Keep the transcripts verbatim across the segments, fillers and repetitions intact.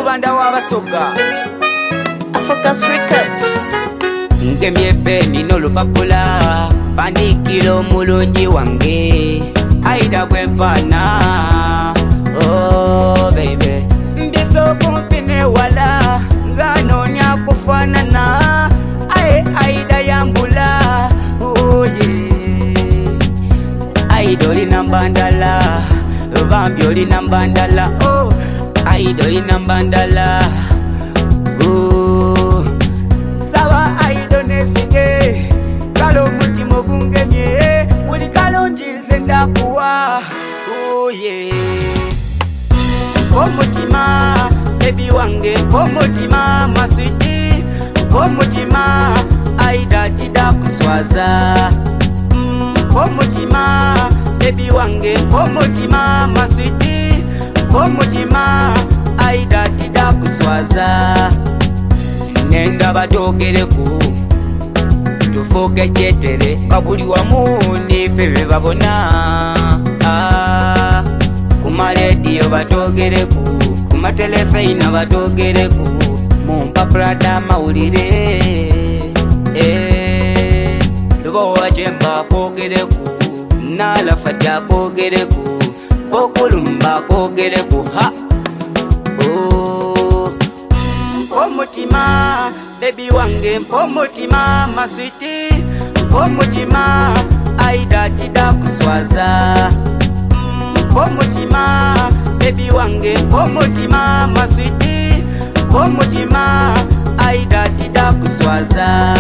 Lubanda w'abasoga Focus Records. Ngemye peni n'olupapula pandikira omulungi wange Aida gwempana. Oh baby mbiso kumpi ne wala nganonya kufanana Aye Aida yambula. Oh yeah Aida olina mbandala Bambi olina mbandala. Oh Aida olina mbandala. Oh Sawa Aida nesige kalo mutima gungemye muli kalo njinze ndakuwa. Oh yeah Pomutima baby wange pomutima maswiti pomutima Aida tida kuswaza. mm, Pomutima baby wange pomutima maswiti pomutima Aida tida kuswaza. Nenda batogereku tufuke chetere babuli wamu nife bebabona. ah, Kuma radio batogereku kuma telefeina batogereku mumpapula d'amawulire. eh, Lubo wajemba kogereku nalafajja kogereku pokulumba kogereku. ha oh Pomutima baby wange pomutima maswiti pomutima Aida tida kuswaza. mm, Pomutima baby wange pomutima maswiti pomutima Aida tida kuswaza.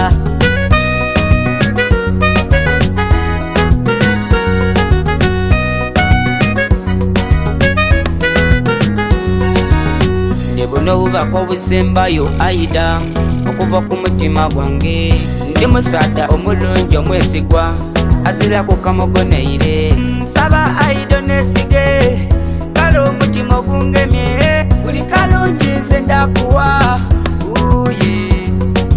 Buno bubako busembayo Aida okuva ku mutima gwange. Ndi musada omulungi omwesigwa azira ku kamogoneire. Nsaba Aida nesige kalo omutima ogungemye buli kalungi nze ndakuwa. Uye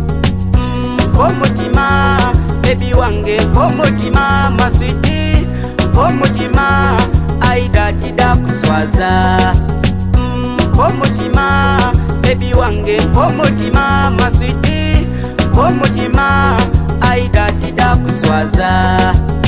pomutima baby wange pomutima maswiti pomutima Aida tida kuswaza. Pomutima baby wange pomutima maswiti pomutima Aida tida kuswaza.